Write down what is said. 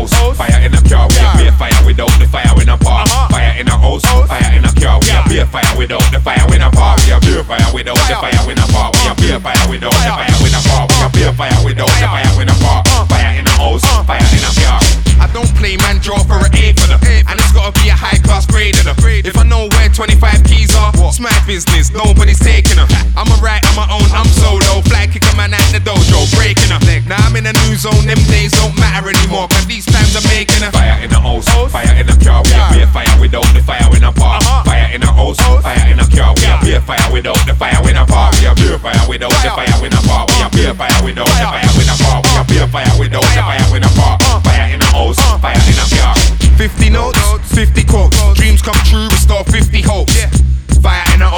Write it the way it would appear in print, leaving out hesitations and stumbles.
house, fire in the car. We a beer fire without the fire in the park. Fire in the house, fire in the car. We a beer fire without the fire in the park. We a beer fire without the fire in the park. We a beer fire without the fire in the park. We a beer fire without the fire in the park. Fire in the house, fire in the car. I don't play man draw for an A for the, and it's gotta be a high class grade of the. If I know where 25 keys are, it's my business, nobody's taking her. I'm a right on my own, I'm solo. Fly kick a man out the dojo, breaking her. Now I'm in a new zone, them days don't matter anymore, cause these times I'm making her. Fire in the house, fire